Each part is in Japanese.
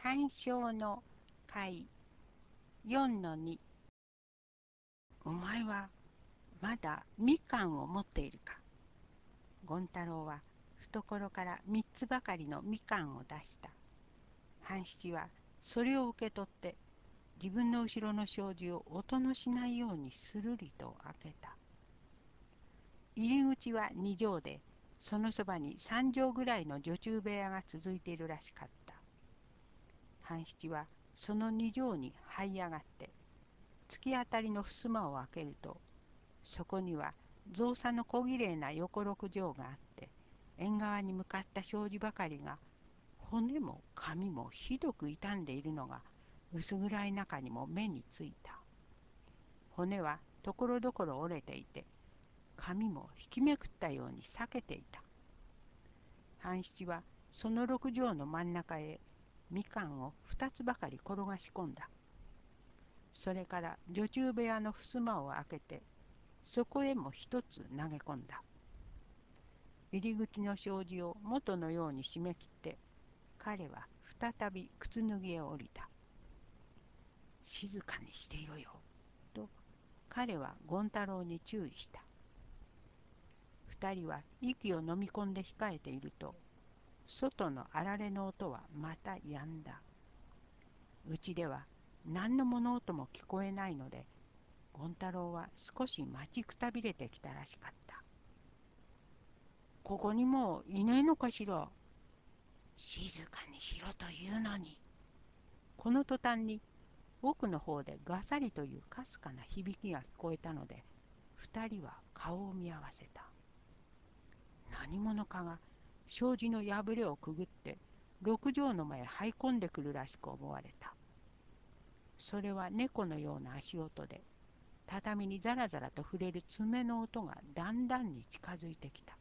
反証の会4-2。お前はまだみかんを持っているか。権太郎は懐から3つばかりのみかんを出した。半七はそれを受け取って自分の後ろの障子を音のしないようにするりと開けた。入り口は2畳で、そのそばに3畳ぐらいの女中部屋が続いているらしかった。半七はその2畳に這い上がって突き当たりの襖を開けると、そこには造作の小綺麗な横六畳があって、縁側に向かった障子ばかりが骨も髪もひどく傷んでいるのが薄暗い中にも目についた。骨はところどころ折れていて、髪も引きめくったように裂けていた。半七はその六畳の真ん中へみかんを2つばかり転がし込んだ。それから女中部屋の襖を開けて、そこへも1つ投げ込んだ。入り口の障子を元のように締め切って、彼は再び靴脱ぎへ降りた。静かにしていろよ、と彼は権太郎に注意した。二人は息を飲み込んで控えていると、外のあられの音はまた止んだ。うちでは何の物音も聞こえないので、権太郎は少し待ちくたびれてきたらしかった。ここにもいないのかしら。静かにしろというのに。この途端に奥の方でガサリというかすかな響きが聞こえたので、二人は顔を見合わせた。何者かが障子の破れをくぐって六畳の前へ這い込んでくるらしく思われた。それは猫のような足音で、畳にザラザラと触れる爪の音がだんだんに近づいてきた。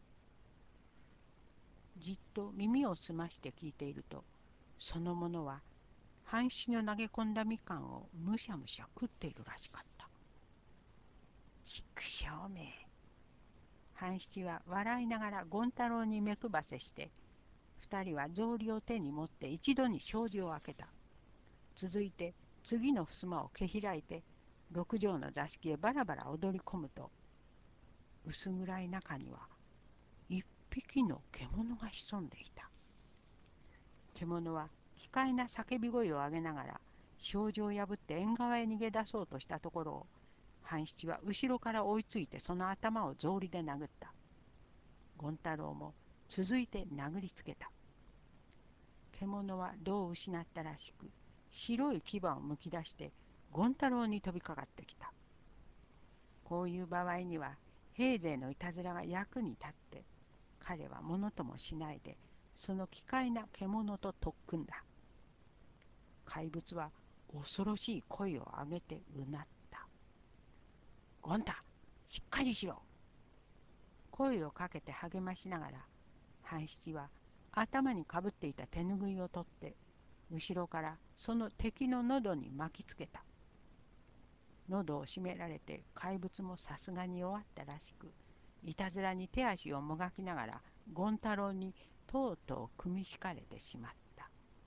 じっと耳を澄まして聞いていると、そのものは半七の投げ込んだみかんをむしゃむしゃ食っているらしかった。ちくしょうめ。半七は笑いながら権太郎に目配せして、二人は草履を手に持って一度に障子を開けた。続いて次の襖を蹴開いて六畳の座敷へバラバラ踊り込むと、薄暗い中には一匹の獣が潜んでいた。獣は奇怪な叫び声を上げながら障子を破って縁側へ逃げ出そうとしたところを、半七は後ろから追いついてその頭を草履で殴った。権太郎も続いて殴りつけた。獣は胴を失ったらしく、白い牙をむき出して権太郎に飛びかかってきた。こういう場合には平勢のいたずらが役に立って、彼はものともしないでその奇怪な獣と特訓だ。怪物は恐ろしい声を上げてうなった。ゴン太、しっかりしろ。声をかけて励ましながら、半七は頭にかぶっていた手ぬぐいを取って後ろからその敵の喉に巻きつけた。喉を締められて怪物もさすがに弱ったらしく、いたずらに手足をもがきながら権太郎にとうとう組み敷かれてしまった。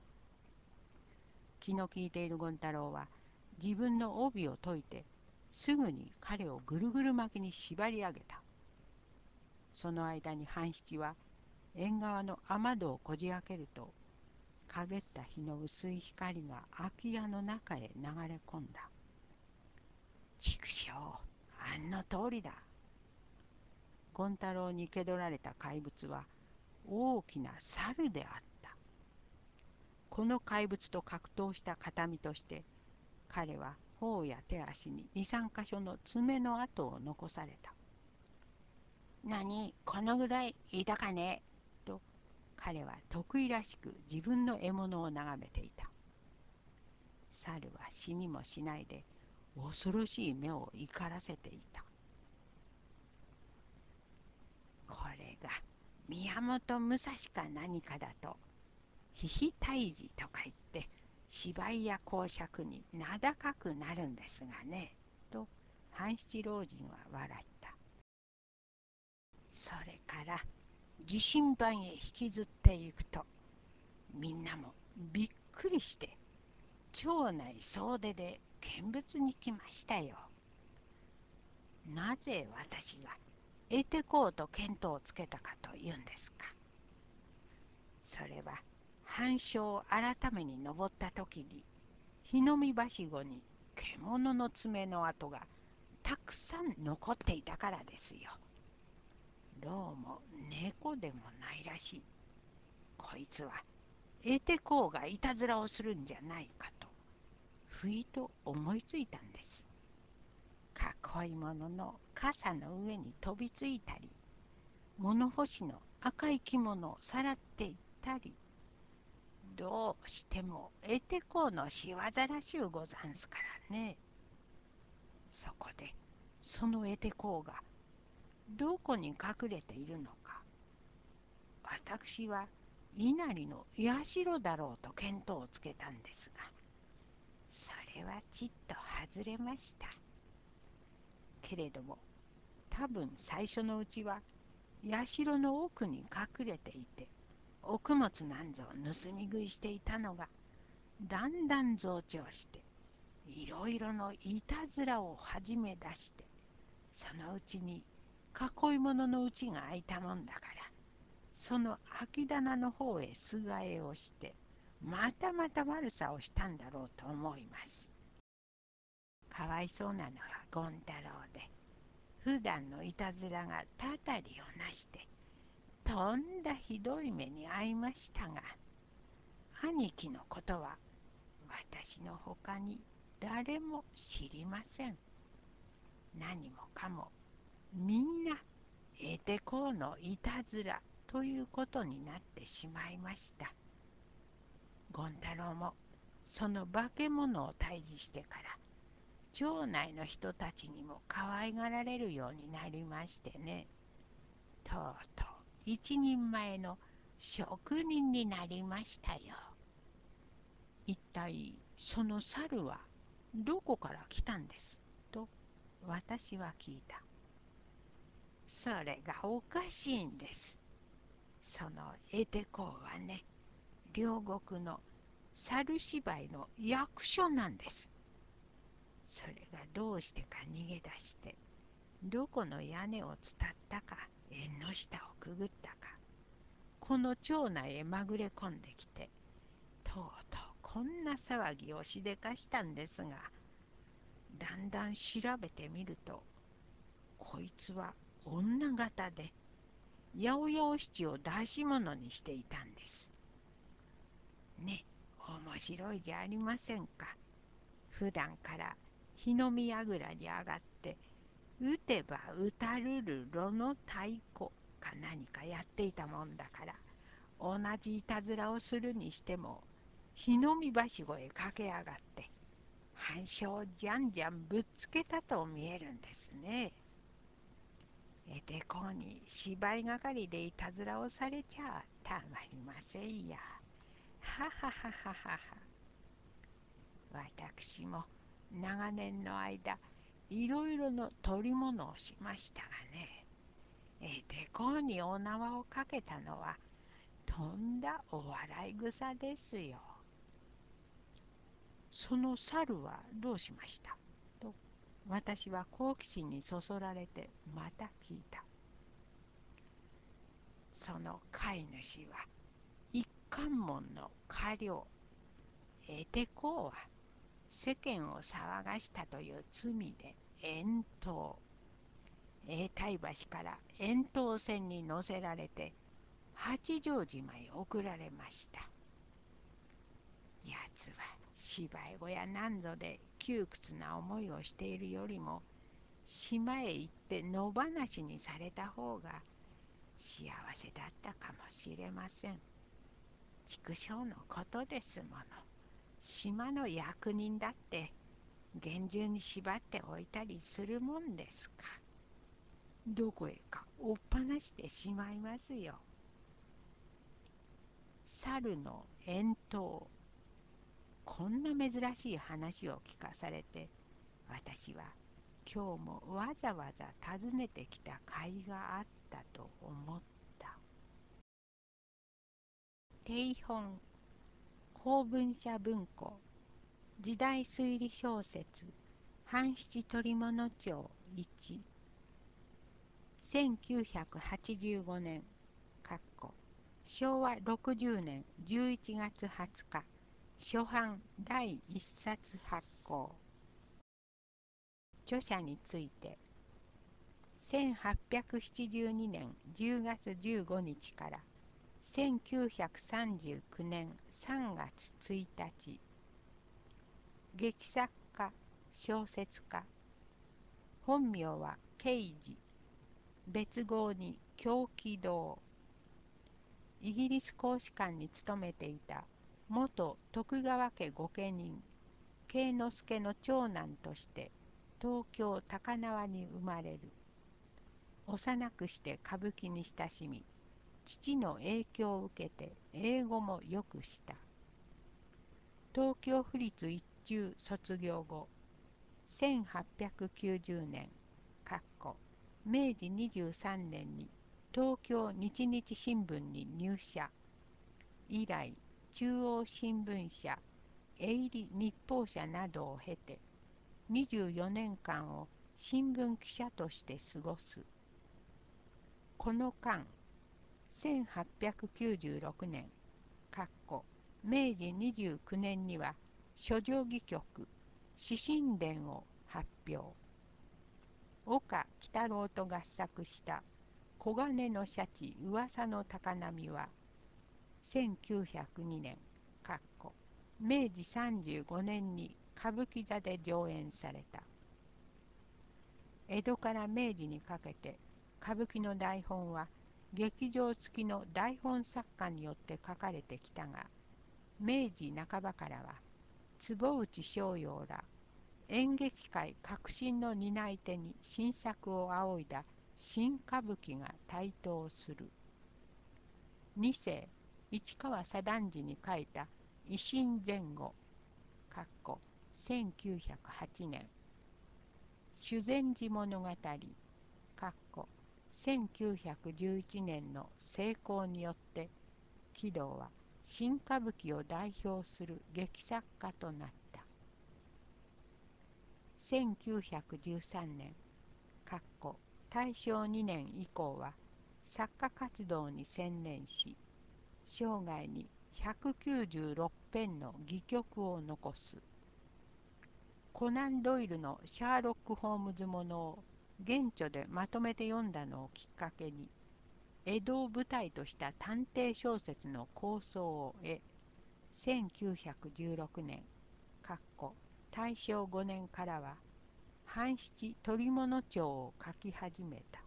気の利いている権太郎は自分の帯を解いてすぐに彼をぐるぐる巻きに縛り上げた。その間に半七は縁側の雨戸をこじ開けると、陰った日の薄い光が空き家の中へ流れ込んだ。畜生、あんの通りだ。権太郎に生け捕られた怪物は大きな猿であった。この怪物と格闘した形見として、彼は頬や手足に2、3箇所の爪の跡を残された。何、このぐらいいたかねと、彼は得意らしく自分の獲物を眺めていた。猿は死にもしないで恐ろしい目を怒らせていた。これが宮本武蔵か何かだと、ひひ退治とか言って芝居や講釈に名高くなるんですがね、と半七老人は笑った。それから地震盤へ引きずっていくと、みんなもびっくくりして町内総出で見物に来ましたよ。なぜ私が得てこうと見当をつけたかというんですか。それは半鐘改めに登った時に日の見はしごに獣の爪の跡がたくさん残っていたからですよ。どうも猫でもないらしい。こいつは得てこうがいたずらをするんじゃないかとふいと思いついたんです。囲い物の傘の上に飛びついたり、物干しの赤い着物をさらっていったり、どうしても得てこうの仕業らしゅうござんすからね。そこでその得てこうがどこに隠れているのか、私は稲荷の社だろうと見当をつけたんですが、それはちっと外れました。けれども多分最初のうちは社の奥に隠れていて穀物なんぞを盗み食いしていたのがだんだん増長していろいろのいたずらを始め出して、そのうちに囲い物のうちが開いたもんだから、その空き棚の方へすがえをしてまたまた悪さをしたんだろうと思います。かわいそうなのは権太郎で、普段のいたずらがたたりをなしてとんだひどい目に遭いましたが、兄貴のことは私のほかに誰も知りません。何もかもみんな得てこうのいたずらということになってしまいました。権太郎もその化け物を退治してから町内の人たちにも可愛がられるようになりましてね、とうとう一人前の職人になりましたよ。一体その猿はどこから来たんですと私は聞いた。それがおかしいんです。その得てこうはね、両国の猿芝居の役所なんです。それがどうしてか逃げ出して、どこの屋根を伝ったか、縁の下をくぐったか、この町内へまぐれ込んできて、とうとうこんな騒ぎをしでかしたんですが、だんだん調べてみると、こいつは女型で、八百屋七を出し物にしていたんです。ね、面白いじゃありませんか。普段から日の見櫓に上がって、打てば打たるる炉の太鼓か何かやっていたもんだから、同じいたずらをするにしても、日の見はしごへ駆け上がって、半鐘をじゃんじゃんぶっつけたと見えるんですね。えてこうに芝居がかりでいたずらをされちゃたまりませんや。はははははは。私も長年の間いろいろの取り物をしましたがね、えてこうにお縄をかけたのはとんだお笑い草ですよ。その猿はどうしましたと私は好奇心にそそられてまた聞いた。その飼い主は一貫門の家領、得てこうは世間を騒がしたという罪で遠島、永代橋から遠島船に乗せられて八丈島へ送られました。やつは芝居小屋なんぞで窮屈な思いをしているよりも、島へ行って野放しにされた方が幸せだったかもしれません。畜生のことですもの。島の役人だって厳重に縛っておいたりするもんですか。どこへかおっぱなしてしまいますよ。猿の遠投。こんな珍しい話を聞かされて、私は今日もわざわざ訪ねてきた甲斐があったと思った。定本。 法文社文庫時代推理小説半七鳥物帳1 1985年昭和60年11月20日初版第1冊発行。著者について1872年10月15日から1939年3月1日劇作家小説家本名は慶治別号に狂気堂イギリス公使館に勤めていた元徳川家御家人慶之助の長男として東京高輪に生まれる。幼くして歌舞伎に親しみ父の影響を受けて英語もよくした。東京府立一中卒業後1890年明治23年に東京日日新聞に入社。以来中央新聞社営利日報社などを経て24年間を新聞記者として過ごす。この間1896年明治29年には書状戯曲紫宸伝を発表。岡喜太郎と合作した黄金のシャチ噂の高波は1902年明治35年に歌舞伎座で上演された。江戸から明治にかけて歌舞伎の台本は劇場付きの台本作家によって書かれてきたが、明治半ばからは坪内逍遙ら演劇界革新の担い手に新作を仰いだ新歌舞伎が台頭する。二世市川左團次に書いた維新前後1908年修善寺物語1911年の成功によって喜道は新歌舞伎を代表する劇作家となった。1913年大正2年以降は作家活動に専念し、生涯に196編の戯曲を残す。コナン・ドイルのシャーロック・ホームズものを原著でまとめて読んだのをきっかけに、江戸を舞台とした探偵小説の構想を得、1916年大正5年からは半七鳥物帳を書き始めた。